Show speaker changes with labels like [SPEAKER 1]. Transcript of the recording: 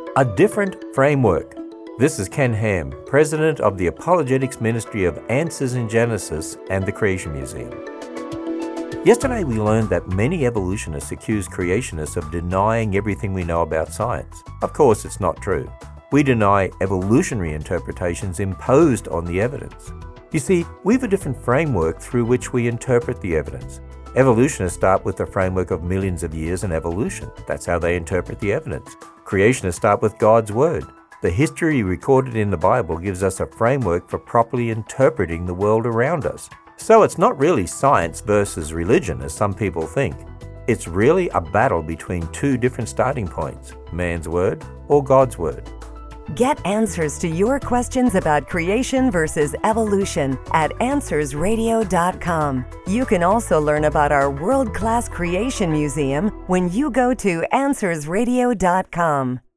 [SPEAKER 1] A different framework. This is Ken Ham, president of the Apologetics Ministry of Answers in Genesis and the Creation Museum. Yesterday we learned that many evolutionists accuse creationists of denying everything we know about science. Of course, it's not true. We deny evolutionary interpretations imposed on the evidence. You see, we have a different framework through which we interpret the evidence. Evolutionists start with the framework of millions of years in evolution. That's how they interpret the evidence. Creationists start with God's Word. The history recorded in the Bible gives us a framework for properly interpreting the world around us. So it's not really science versus religion, as some people think. It's really a battle between two different starting points, man's word or God's word.
[SPEAKER 2] Get answers to your questions about creation versus evolution at AnswersRadio.com. You can also learn about our world-class creation museum when you go to AnswersRadio.com.